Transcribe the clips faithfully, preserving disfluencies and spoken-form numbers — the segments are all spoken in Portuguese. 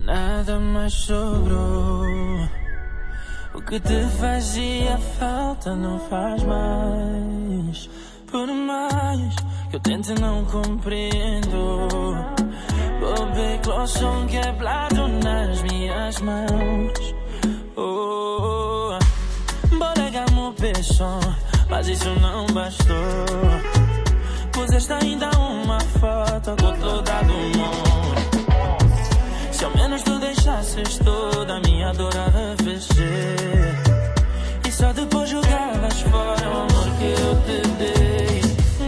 nada mais sobrou. O que te fazia falta não faz mais. Por mais que eu tente, não compreendo. Bobby Closson quebrado nas minhas mãos. Oh, bolegamos o peixão, mas isso não bastou. Puseste ainda uma foto com toda do mundo. Se ao menos tu deixasses toda a minha dor arrefecer, e só depois jogavas fora o amor que eu te dei.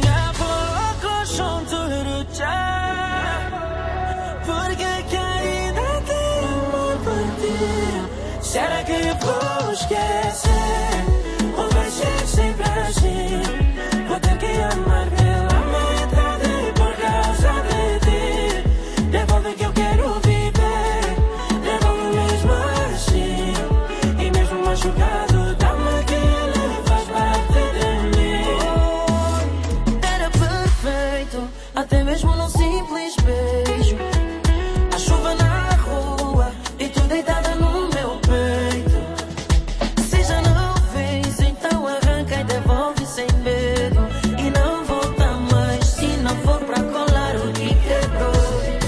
Porque que ainda tenho amor por ti? Será que eu vou esquecer? Ou vai ser sempre assim? Vou ter que amar pela metade por causa de ti. Devolve que eu quero viver, devolve mesmo assim. E mesmo machucado, dá-me aquilo, faz parte de mim. Era perfeito, até mesmo num simples beijo. A chuva na rua e tu deitada no meu peito. Se já não vês, então arranca e devolve sem medo. E não volta mais se não for pra colar o que quebrou.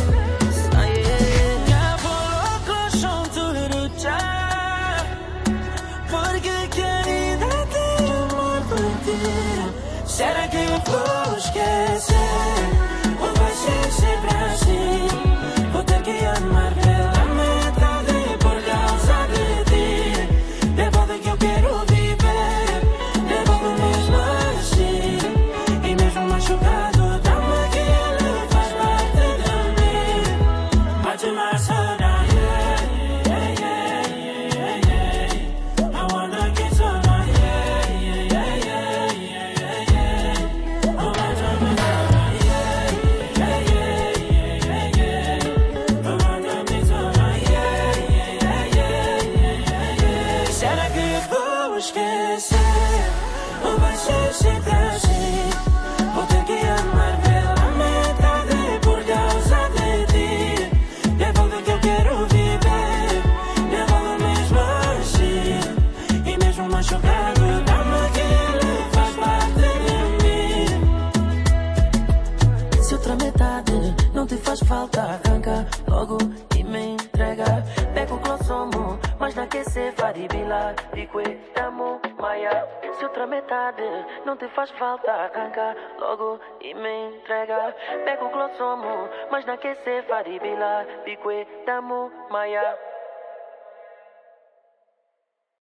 Porque que ainda tenho amor por ti? Será que eu vou esquecer? Ou vai ser sempre assim? Vou ter que amar pela metade por causa de ti. Devolve que eu quero viver, devolve mesmo assim. E mesmo machucado, dá-me aquilo, faz parte de mim. Bate mais saudade, yeah, yeah, yeah, yeah. I wanna get some more, yeah, yeah, yeah, yeah, yeah. Oh, my God, esquecer, ou vai ser sempre assim? Vou ter que amar pela metade por causa de ti. Devolve que eu quero viver, devolve mesmo assim. E mesmo machucado, dá-me aquilo, faz parte de mim. Se outra metade não te faz falta, arranca logo e me entrega. Pega o glossomo, mas não quer ser faribila. Pique, tamo, maia. Se outra metade não te faz falta, arranca logo e me entrega. Pega o glossomo, mas não quer ser faribila. Pique, tamo, maia.